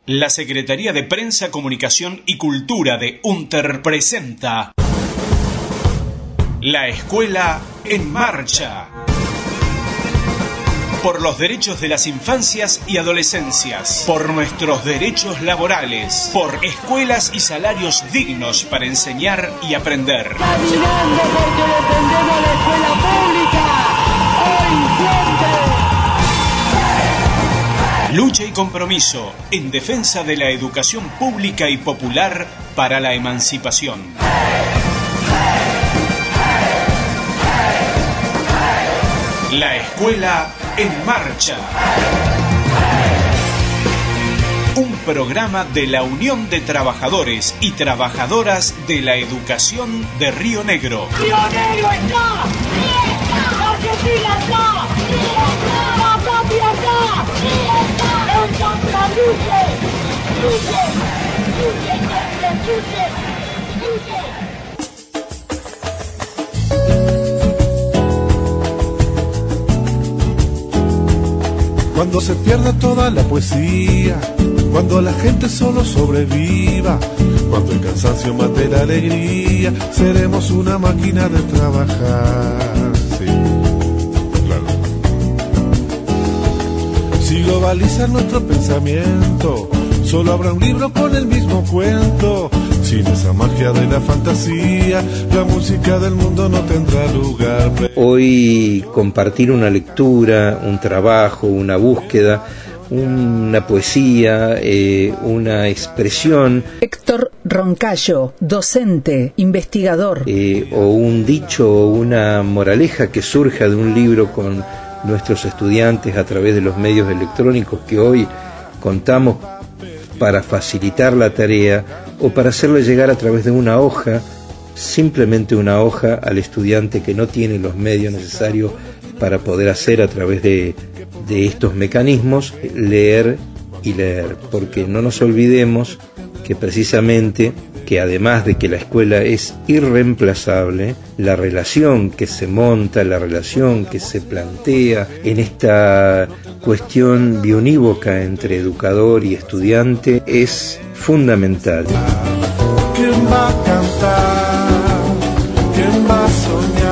La Secretaría de Prensa, Comunicación y Cultura de UNTER presenta La Escuela en Marcha. Por los derechos de las infancias y adolescencias, por nuestros derechos laborales, por escuelas y salarios dignos para enseñar y aprender. Caminando porque defendemos la escuela pública, hoy y siempre. Lucha y compromiso en defensa de la educación pública y popular para la emancipación. La Escuela en Marcha. Un programa de la Unión de Trabajadores y Trabajadoras de la Educación de Río Negro. ¡Río Negro está! ¡Argentina está! ¡La patria está! ¡Entonces luche! ¡Luche! ¡Luche! ¡Luche! ¡Luche! Cuando se pierda toda la poesía, cuando la gente solo sobreviva, cuando el cansancio mate la alegría, seremos una máquina de trabajar. Sí, claro. Si globalizan nuestro pensamiento, solo habrá un libro con el mismo cuento. Sin esa magia de la fantasía, la música del mundo no tendrá lugar. Hoy compartir una lectura, un trabajo, una búsqueda, una poesía, una expresión. Héctor Roncayo, docente, investigador. O un dicho o una moraleja que surja de un libro con nuestros estudiantes a través de los medios electrónicos que hoy contamos para facilitar la tarea o para hacerle llegar a través de una hoja, simplemente una hoja al estudiante que no tiene los medios necesarios para poder hacer a través de estos mecanismos, leer y leer, porque no nos olvidemos que precisamente, que además de que la escuela es irreemplazable, la relación que se monta, la relación que se plantea en esta cuestión biunívoca entre educador y estudiante es fundamental. ¿Quién va a cantar? ¿Quién va a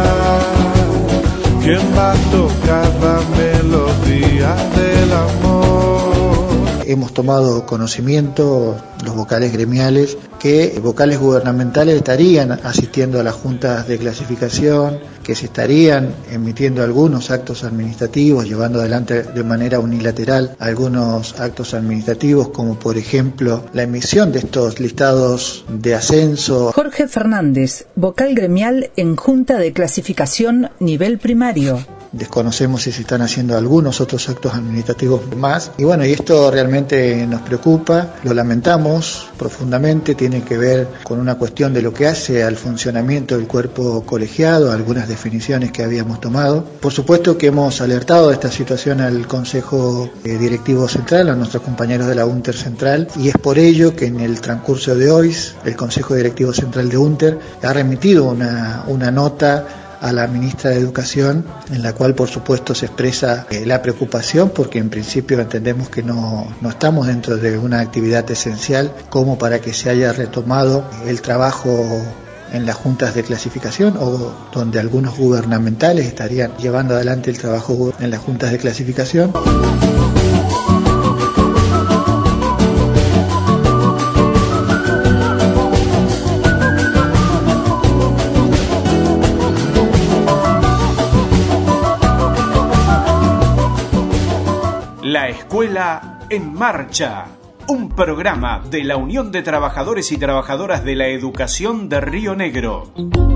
soñar? ¿Quién va a tocar la melodía del amor? Hemos tomado conocimiento, los vocales gremiales, que vocales gubernamentales estarían asistiendo a las juntas de clasificación, que se estarían emitiendo algunos actos administrativos, llevando adelante de manera unilateral algunos actos administrativos, como por ejemplo la emisión de estos listados de ascenso. Jorge Fernández, vocal gremial en Junta de Clasificación Nivel Primario. Desconocemos si se están haciendo algunos otros actos administrativos más. Y bueno, y esto realmente nos preocupa, lo lamentamos profundamente, tiene que ver con una cuestión de lo que hace al funcionamiento del cuerpo colegiado, algunas definiciones que habíamos tomado. Por supuesto que hemos alertado de esta situación al Consejo Directivo Central, a nuestros compañeros de la UNTER Central, y es por ello que en el transcurso de hoy el Consejo Directivo Central de UNTER ha remitido una nota a la ministra de Educación, en la cual por supuesto se expresa la preocupación, porque en principio entendemos que no estamos dentro de una actividad esencial como para que se haya retomado el trabajo en las juntas de clasificación, o donde algunos gubernamentales estarían llevando adelante el trabajo en las juntas de clasificación. La Escuela en Marcha, un programa de la Unión de Trabajadores y Trabajadoras de la Educación de Río Negro.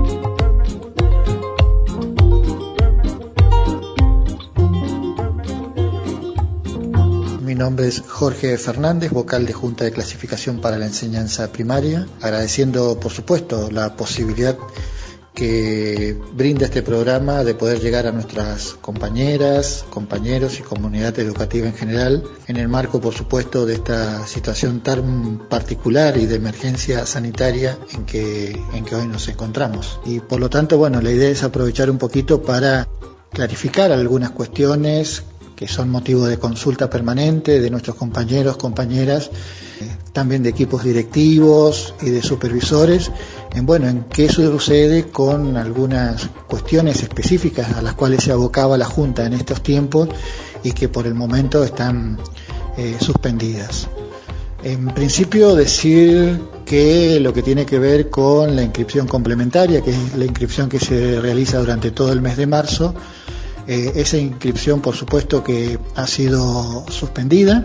Mi nombre es Jorge Fernández, vocal de Junta de Clasificación para la Enseñanza Primaria, agradeciendo por supuesto la posibilidad que brinda este programa de poder llegar a nuestras compañeras, compañeros y comunidad educativa en general, en el marco, por supuesto, de esta situación tan particular y de emergencia sanitaria en que hoy nos encontramos. Y por lo tanto, bueno, la idea es aprovechar un poquito para clarificar algunas cuestiones que son motivo de consulta permanente de nuestros compañeros, compañeras, también de equipos directivos y de supervisores, en qué sucede con algunas cuestiones específicas a las cuales se abocaba la Junta en estos tiempos y que por el momento están suspendidas. En principio decir que lo que tiene que ver con la inscripción complementaria, que es la inscripción que se realiza durante todo el mes de marzo, esa inscripción por supuesto que ha sido suspendida.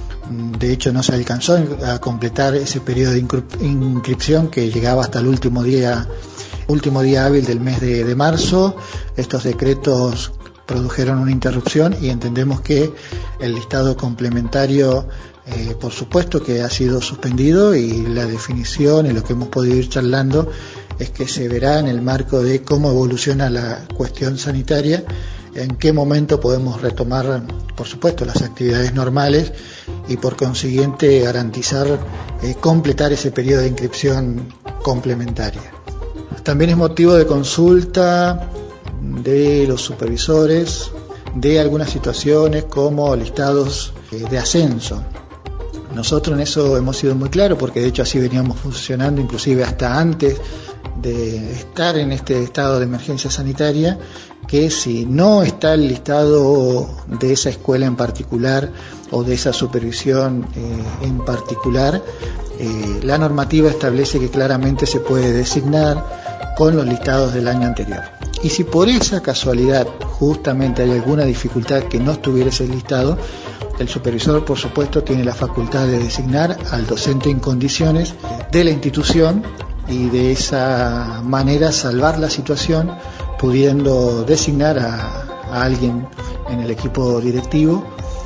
De hecho no se alcanzó a completar ese periodo de inscripción que llegaba hasta el último día hábil del mes de marzo. Estos decretos produjeron una interrupción y entendemos que el listado complementario por supuesto que ha sido suspendido, y la definición y lo que hemos podido ir charlando es que se verá en el marco de cómo evoluciona la cuestión sanitaria, en qué momento podemos retomar por supuesto las actividades normales y por consiguiente garantizar completar ese periodo de inscripción complementaria. También es motivo de consulta de los supervisores de algunas situaciones como listados de ascenso. Nosotros en eso hemos sido muy claros, porque de hecho así veníamos funcionando inclusive hasta antes de estar en este estado de emergencia sanitaria, que si no está el listado de esa escuela en particular o de esa supervisión en particular, la normativa establece que claramente se puede designar con los listados del año anterior. Y si por esa casualidad justamente hay alguna dificultad que no estuviera ese listado, el supervisor por supuesto tiene la facultad de designar al docente en condiciones de la institución y de esa manera salvar la situación, pudiendo designar a alguien en el equipo directivo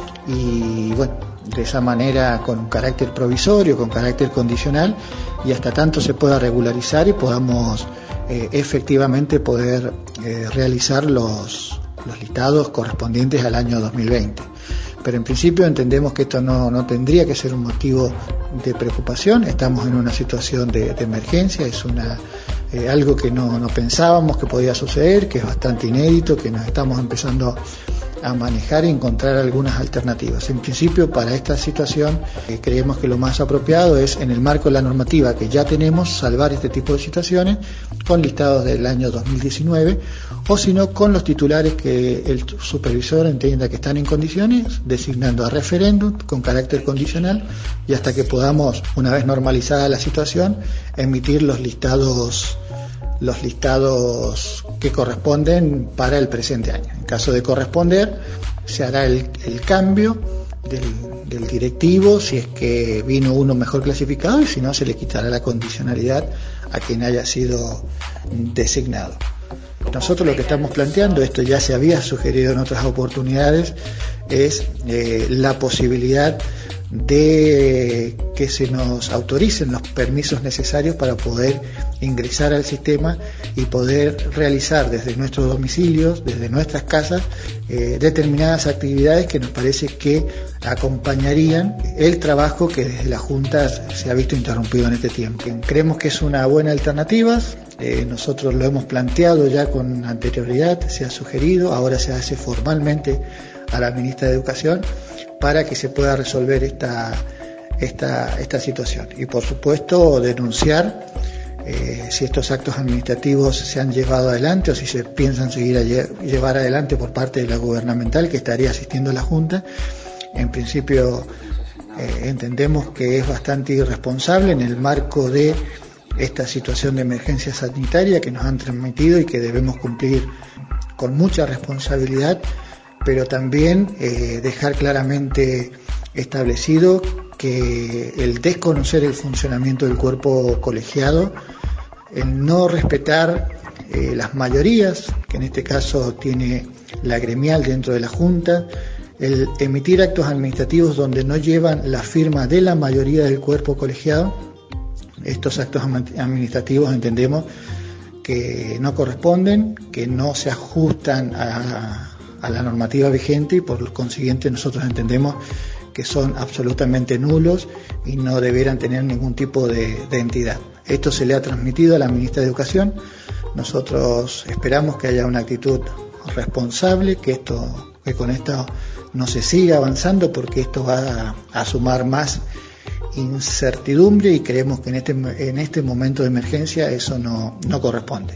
y de esa manera con un carácter provisorio, con carácter condicional, y hasta tanto se pueda regularizar y podamos efectivamente poder realizar los listados correspondientes al año 2020. Pero en principio entendemos que esto no tendría que ser un motivo de preocupación. Estamos en una situación de emergencia, es algo que no pensábamos que podía suceder, que es bastante inédito, que nos estamos empezando a manejar y encontrar algunas alternativas. En principio, para esta situación, creemos que lo más apropiado es, en el marco de la normativa que ya tenemos, salvar este tipo de situaciones con listados del año 2019, o si no, con los titulares que el supervisor entienda que están en condiciones, designando a referéndum con carácter condicional, y hasta que podamos, una vez normalizada la situación, emitir los listados que corresponden para el presente año. En caso de corresponder, se hará el cambio del directivo, si es que vino uno mejor clasificado, y si no, se le quitará la condicionalidad a quien haya sido designado. Nosotros lo que estamos planteando, esto ya se había sugerido en otras oportunidades, es la posibilidad de que se nos autoricen los permisos necesarios para poder ingresar al sistema y poder realizar desde nuestros domicilios, desde nuestras casas, determinadas actividades que nos parece que acompañarían el trabajo que desde la Junta se ha visto interrumpido en este tiempo. Creemos que es una buena alternativa. Nosotros lo hemos planteado ya con anterioridad, se ha sugerido, ahora se hace formalmente a la ministra de Educación para que se pueda resolver esta situación. Y por supuesto denunciar si estos actos administrativos se han llevado adelante o si se piensan seguir llevar adelante por parte de la gubernamental que estaría asistiendo a la Junta. En principio entendemos que es bastante irresponsable en el marco de esta situación de emergencia sanitaria que nos han transmitido y que debemos cumplir con mucha responsabilidad, pero también dejar claramente establecido que el desconocer el funcionamiento del cuerpo colegiado, el no respetar las mayorías, que en este caso tiene la gremial dentro de la Junta, el emitir actos administrativos donde no llevan la firma de la mayoría del cuerpo colegiado, estos actos administrativos entendemos que no corresponden, que no se ajustan a la normativa vigente y por consiguiente nosotros entendemos que son absolutamente nulos y no deberán tener ningún tipo de entidad. Esto se le ha transmitido a la ministra de Educación. Nosotros esperamos que haya una actitud responsable, que con esto no se siga avanzando, porque esto va a sumar más incertidumbre y creemos que en este momento de emergencia eso no corresponde.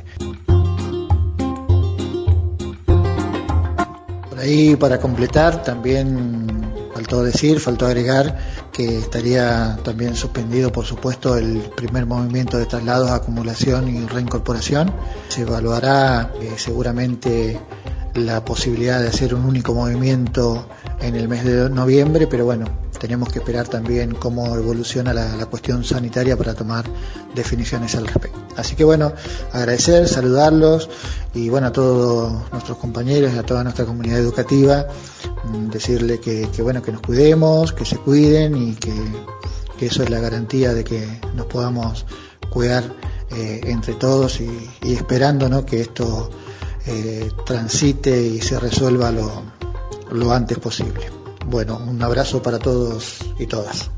Por ahí, para completar, también faltó agregar que estaría también suspendido, por supuesto, el primer movimiento de traslados, acumulación y reincorporación. Se evaluará seguramente la posibilidad de hacer un único movimiento en el mes de noviembre, pero bueno, tenemos que esperar también cómo evoluciona la cuestión sanitaria para tomar definiciones al respecto. Así que bueno, agradecer, saludarlos y bueno, a todos nuestros compañeros y a toda nuestra comunidad educativa, decirle que bueno, que nos cuidemos, que se cuiden y que eso es la garantía de que nos podamos cuidar entre todos y esperando, ¿no?, que esto transite y se resuelva lo antes posible. Bueno, un abrazo para todos y todas.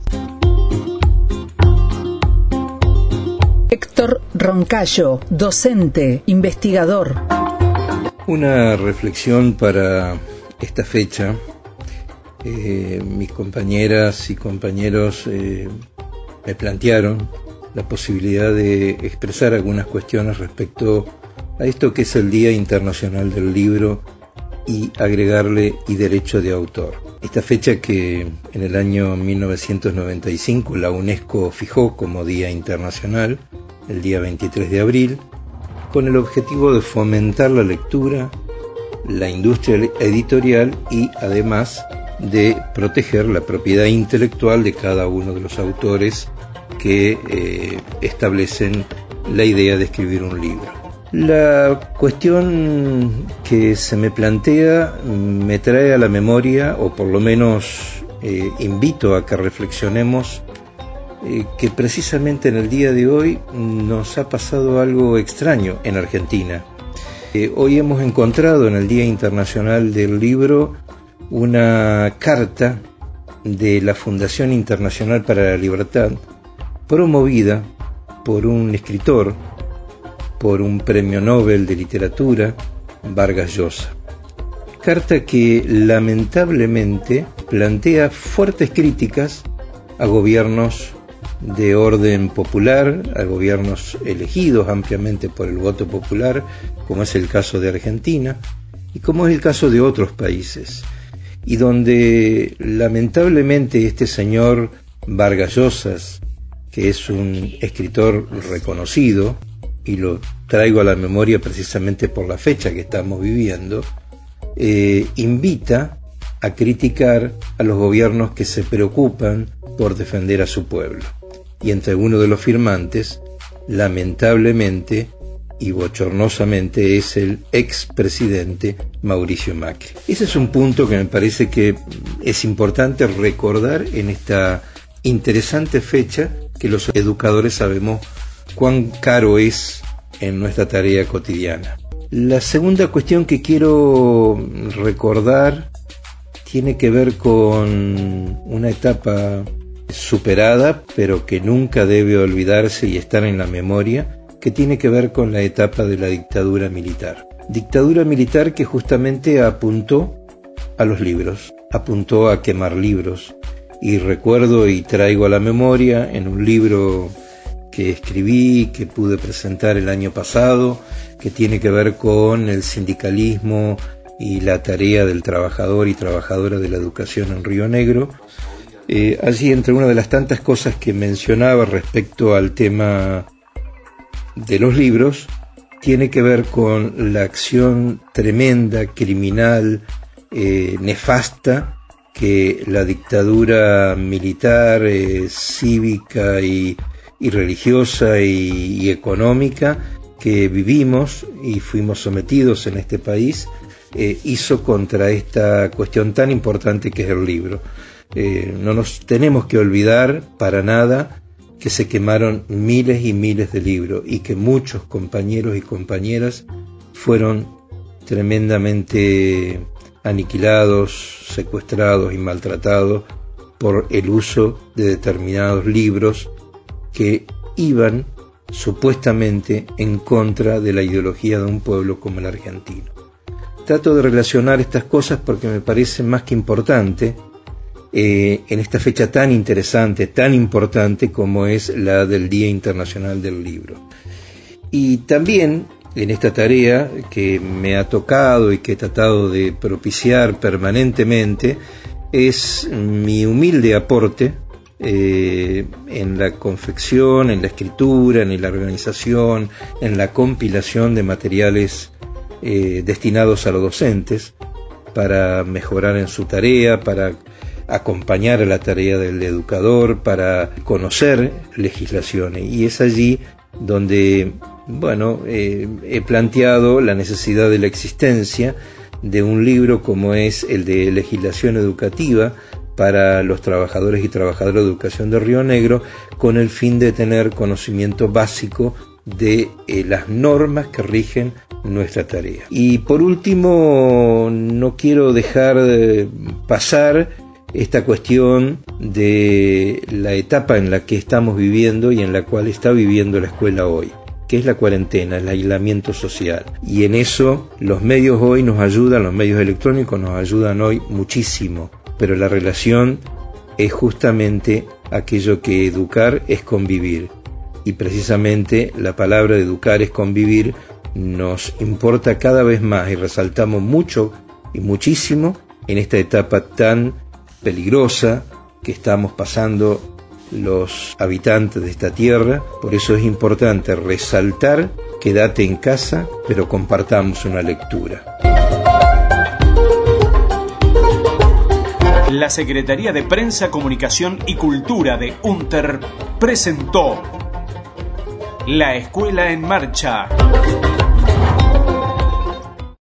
Héctor Roncayo, docente, investigador. Una reflexión para esta fecha. Mis compañeras y compañeros me plantearon la posibilidad de expresar algunas cuestiones respecto a esto que es el Día Internacional del Libro y agregarle y derecho de autor. Esta fecha que en el año 1995 la UNESCO fijó como Día Internacional, el día 23 de abril, con el objetivo de fomentar la lectura, la industria editorial y además de proteger la propiedad intelectual de cada uno de los autores que establecen la idea de escribir un libro. La cuestión que se me plantea me trae a la memoria, o por lo menos invito a que reflexionemos, que precisamente en el día de hoy nos ha pasado algo extraño en Argentina. Hoy hemos encontrado en el Día Internacional del Libro una carta de la Fundación Internacional para la Libertad, promovida por un escritor, por un premio Nobel de Literatura, Vargas Llosa. Carta que lamentablemente plantea fuertes críticas a gobiernos de orden popular, a gobiernos elegidos ampliamente por el voto popular, como es el caso de Argentina y como es el caso de otros países, y donde lamentablemente este señor Vargas Llosa, que es un escritor reconocido, y lo traigo a la memoria precisamente por la fecha que estamos viviendo, invita a criticar a los gobiernos que se preocupan por defender a su pueblo. Y entre uno de los firmantes, lamentablemente y bochornosamente, es el expresidente Mauricio Macri. Ese es un punto que me parece que es importante recordar en esta interesante fecha que los educadores sabemos cuán caro es en nuestra tarea cotidiana. La segunda cuestión que quiero recordar tiene que ver con una etapa superada, pero que nunca debe olvidarse y estar en la memoria, que tiene que ver con la etapa de la dictadura militar. Dictadura militar que justamente apuntó a los libros, apuntó a quemar libros. Y recuerdo y traigo a la memoria en un libro que escribí, que pude presentar el año pasado, que tiene que ver con el sindicalismo y la tarea del trabajador y trabajadora de la educación en Río Negro. Allí, entre una de las tantas cosas que mencionaba respecto al tema de los libros, tiene que ver con la acción tremenda, criminal, nefasta, que la dictadura militar, cívica y religiosa y económica que vivimos y fuimos sometidos en este país hizo contra esta cuestión tan importante que es el libro. No nos tenemos que olvidar para nada que se quemaron miles y miles de libros y que muchos compañeros y compañeras fueron tremendamente aniquilados, secuestrados y maltratados por el uso de determinados libros que iban supuestamente en contra de la ideología de un pueblo como el argentino. trato de relacionar estas cosas porque me parece más que importante en esta fecha tan interesante, tan importante como es la del Día Internacional del Libro. Y también en esta tarea que me ha tocado y que he tratado de propiciar permanentemente es mi humilde aporte en la confección, en la escritura, en la organización, en la compilación de materiales destinados a los docentes para mejorar en su tarea, para acompañar a la tarea del educador, para conocer legislaciones. Y es allí donde, he planteado la necesidad de la existencia de un libro como es el de legislación educativa para los trabajadores y trabajadoras de educación de Río Negro, con el fin de tener conocimiento básico de las normas que rigen nuestra tarea. Y por último, no quiero dejar pasar esta cuestión de la etapa en la que estamos viviendo y en la cual está viviendo la escuela hoy, que es la cuarentena, el aislamiento social. Y en eso los medios hoy nos ayudan, los medios electrónicos nos ayudan hoy muchísimo, pero la relación es justamente aquello que educar es convivir. Y precisamente la palabra educar es convivir nos importa cada vez más y resaltamos mucho y muchísimo en esta etapa tan peligrosa que estamos pasando los habitantes de esta tierra. Por eso es importante resaltar: quédate en casa, pero compartamos una lectura. La Secretaría de Prensa, Comunicación y Cultura de UNTER presentó La Escuela en Marcha.